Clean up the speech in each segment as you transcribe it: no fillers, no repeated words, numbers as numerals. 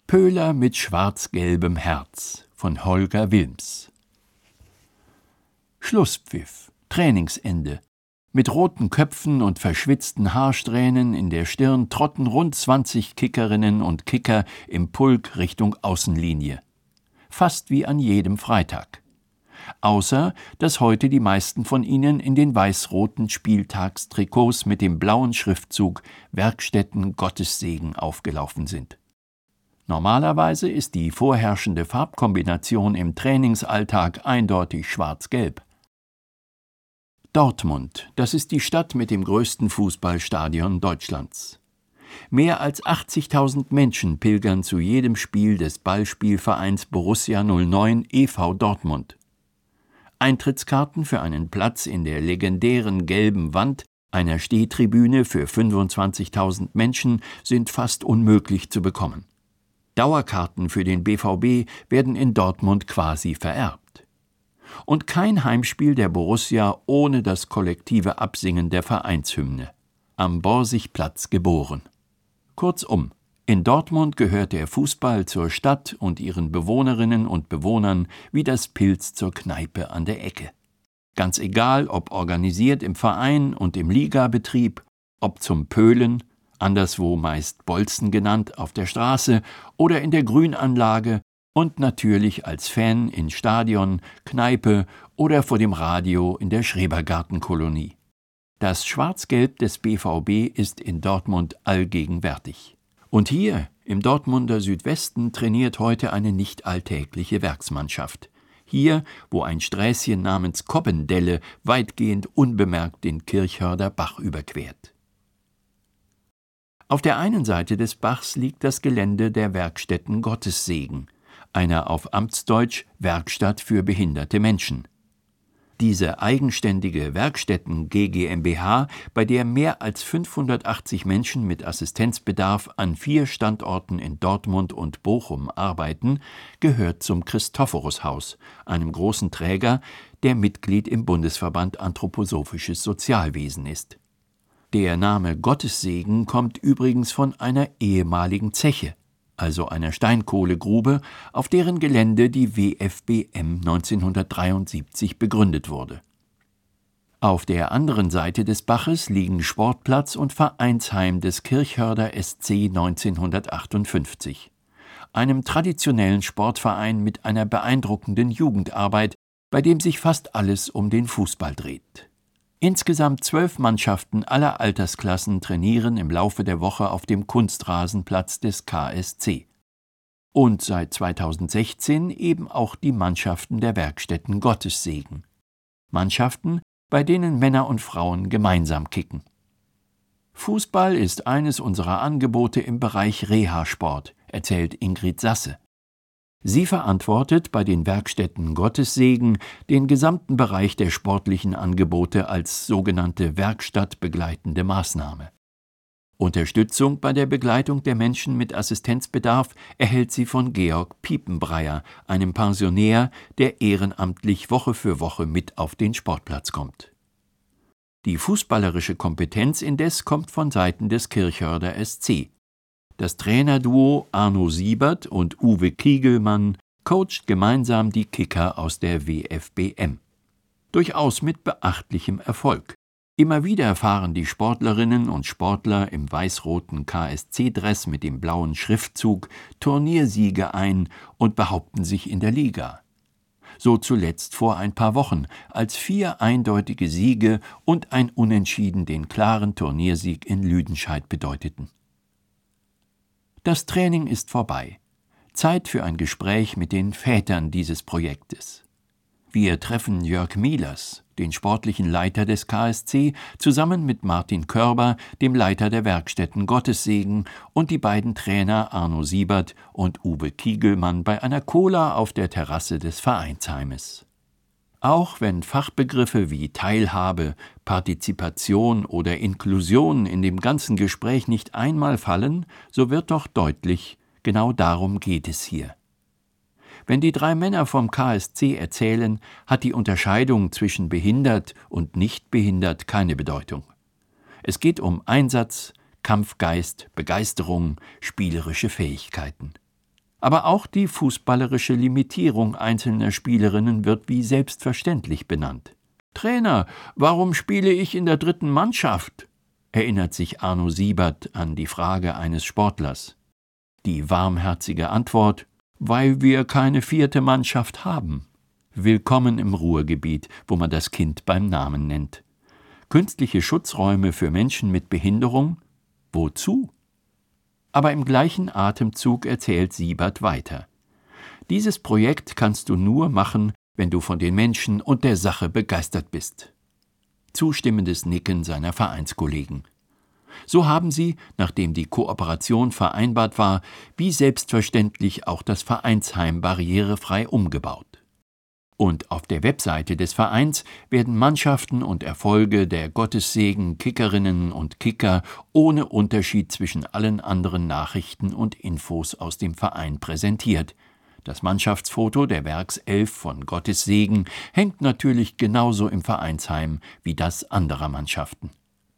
Pöhler mit schwarz-gelbem Herz von Holger Wilms. Schlusspfiff, Trainingsende. Mit roten Köpfen und verschwitzten Haarsträhnen in der Stirn trotten rund 20 Kickerinnen und Kicker im Pulk Richtung Außenlinie. Fast wie an jedem Freitag. Außer, dass heute die meisten von ihnen in den weiß-roten Spieltagstrikots mit dem blauen Schriftzug Werkstätten Gottessegen aufgelaufen sind. Normalerweise ist die vorherrschende Farbkombination im Trainingsalltag eindeutig schwarz-gelb. Dortmund, das ist die Stadt mit dem größten Fußballstadion Deutschlands. Mehr als 80.000 Menschen pilgern zu jedem Spiel des Ballspielvereins Borussia 09 e.V. Dortmund. Eintrittskarten für einen Platz in der legendären gelben Wand einer Stehtribüne für 25.000 Menschen sind fast unmöglich zu bekommen. Dauerkarten für den BVB werden in Dortmund quasi vererbt. Und kein Heimspiel der Borussia ohne das kollektive Absingen der Vereinshymne. Am Borsigplatz geboren. Kurzum, in Dortmund gehört der Fußball zur Stadt und ihren Bewohnerinnen und Bewohnern wie das Pilz zur Kneipe an der Ecke. Ganz egal, ob organisiert im Verein und im Ligabetrieb, ob zum Pöhlen, anderswo meist Bolzen genannt, auf der Straße oder in der Grünanlage und natürlich als Fan in Stadion, Kneipe oder vor dem Radio in der Schrebergartenkolonie. Das Schwarz-Gelb des BVB ist in Dortmund allgegenwärtig. Und hier, im Dortmunder Südwesten, trainiert heute eine nicht alltägliche Werksmannschaft. Hier, wo ein Sträßchen namens Koppendelle weitgehend unbemerkt den Kirchhörder Bach überquert. Auf der einen Seite des Bachs liegt das Gelände der Werkstätten Gottessegen, einer auf Amtsdeutsch Werkstatt für behinderte Menschen. Diese eigenständige Werkstätten GmbH, bei der mehr als 580 Menschen mit Assistenzbedarf an 4 Standorten in Dortmund und Bochum arbeiten, gehört zum Christophorus-Haus, einem großen Träger, der Mitglied im Bundesverband Anthroposophisches Sozialwesen ist. Der Name Gottessegen kommt übrigens von einer ehemaligen Zeche, also einer Steinkohlegrube, auf deren Gelände die WFBM 1973 begründet wurde. Auf der anderen Seite des Baches liegen Sportplatz und Vereinsheim des Kirchhörder SC 1958, einem traditionellen Sportverein mit einer beeindruckenden Jugendarbeit, bei dem sich fast alles um den Fußball dreht. Insgesamt 12 Mannschaften aller Altersklassen trainieren im Laufe der Woche auf dem Kunstrasenplatz des KSC. Und seit 2016 eben auch die Mannschaften der Werkstätten Gottessegen. Mannschaften, bei denen Männer und Frauen gemeinsam kicken. Fußball ist eines unserer Angebote im Bereich Reha-Sport, erzählt Ingrid Sasse. Sie verantwortet bei den Werkstätten Gottessegen den gesamten Bereich der sportlichen Angebote als sogenannte werkstattbegleitende Maßnahme. Unterstützung bei der Begleitung der Menschen mit Assistenzbedarf erhält sie von Georg Piepenbreyer, einem Pensionär, der ehrenamtlich Woche für Woche mit auf den Sportplatz kommt. Die fußballerische Kompetenz indes kommt von Seiten des Kirchhörder SC. Das Trainerduo Arno Siebert und Uwe Kiegelmann coacht gemeinsam die Kicker aus der WFBM. Durchaus mit beachtlichem Erfolg. Immer wieder fahren die Sportlerinnen und Sportler im weiß-roten KSC-Dress mit dem blauen Schriftzug Turniersiege ein und behaupten sich in der Liga. So zuletzt vor ein paar Wochen, als 4 eindeutige Siege und ein Unentschieden den klaren Turniersieg in Lüdenscheid bedeuteten. Das Training ist vorbei. Zeit für ein Gespräch mit den Vätern dieses Projektes. Wir treffen Jörg Mielers, den sportlichen Leiter des KSC, zusammen mit Martin Körber, dem Leiter der Werkstätten Gottessegen, und die beiden Trainer Arno Siebert und Uwe Kiegelmann bei einer Cola auf der Terrasse des Vereinsheimes. Auch wenn Fachbegriffe wie Teilhabe, Partizipation oder Inklusion in dem ganzen Gespräch nicht einmal fallen, so wird doch deutlich, genau darum geht es hier. Wenn die 3 Männer vom KSC erzählen, hat die Unterscheidung zwischen behindert und nicht behindert keine Bedeutung. Es geht um Einsatz, Kampfgeist, Begeisterung, spielerische Fähigkeiten. Aber auch die fußballerische Limitierung einzelner Spielerinnen wird wie selbstverständlich benannt. »Trainer, warum spiele ich in der 3. Mannschaft?« erinnert sich Arno Siebert an die Frage eines Sportlers. Die warmherzige Antwort: »Weil wir keine 4. Mannschaft haben.« Willkommen im Ruhrgebiet, wo man das Kind beim Namen nennt. Künstliche Schutzräume für Menschen mit Behinderung? Wozu? Aber im gleichen Atemzug erzählt Siebert weiter. Dieses Projekt kannst du nur machen, wenn du von den Menschen und der Sache begeistert bist. Zustimmendes Nicken seiner Vereinskollegen. So haben sie, nachdem die Kooperation vereinbart war, wie selbstverständlich auch das Vereinsheim barrierefrei umgebaut. Und auf der Webseite des Vereins werden Mannschaften und Erfolge der Gottessegen Kickerinnen und Kicker ohne Unterschied zwischen allen anderen Nachrichten und Infos aus dem Verein präsentiert. Das Mannschaftsfoto der Werkself von Gottessegen hängt natürlich genauso im Vereinsheim wie das anderer Mannschaften.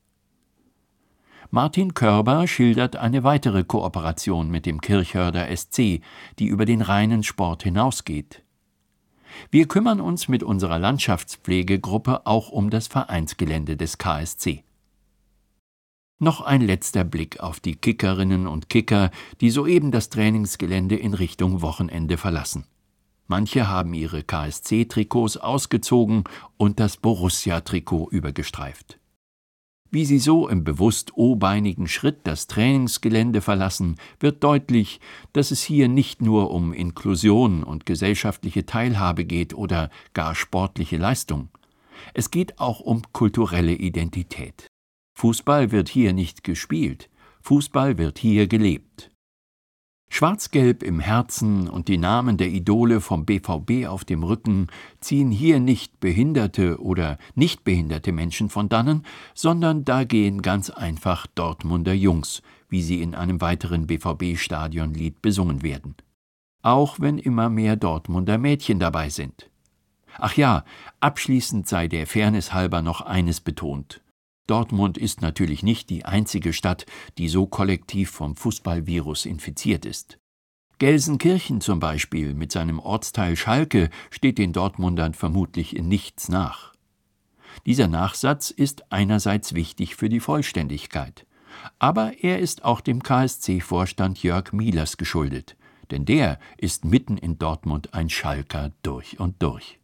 Martin Körber schildert eine weitere Kooperation mit dem Kirchhörder SC, die über den reinen Sport hinausgeht. Wir kümmern uns mit unserer Landschaftspflegegruppe auch um das Vereinsgelände des KSC. Noch ein letzter Blick auf die Kickerinnen und Kicker, die soeben das Trainingsgelände in Richtung Wochenende verlassen. Manche haben ihre KSC-Trikots ausgezogen und das Borussia-Trikot übergestreift. Wie sie so im bewusst o-beinigen Schritt das Trainingsgelände verlassen, wird deutlich, dass es hier nicht nur um Inklusion und gesellschaftliche Teilhabe geht oder gar sportliche Leistung. Es geht auch um kulturelle Identität. Fußball wird hier nicht gespielt, Fußball wird hier gelebt. Schwarz-Gelb im Herzen und die Namen der Idole vom BVB auf dem Rücken ziehen hier nicht behinderte oder nicht behinderte Menschen von dannen, sondern da gehen ganz einfach Dortmunder Jungs, wie sie in einem weiteren BVB-Stadionlied besungen werden. Auch wenn immer mehr Dortmunder Mädchen dabei sind. Ach ja, abschließend sei der Fairness halber noch eines betont. Dortmund ist natürlich nicht die einzige Stadt, die so kollektiv vom Fußballvirus infiziert ist. Gelsenkirchen zum Beispiel mit seinem Ortsteil Schalke steht den Dortmundern vermutlich in nichts nach. Dieser Nachsatz ist einerseits wichtig für die Vollständigkeit, aber er ist auch dem KSC-Vorstand Jörg Mielers geschuldet, denn der ist mitten in Dortmund ein Schalker durch und durch.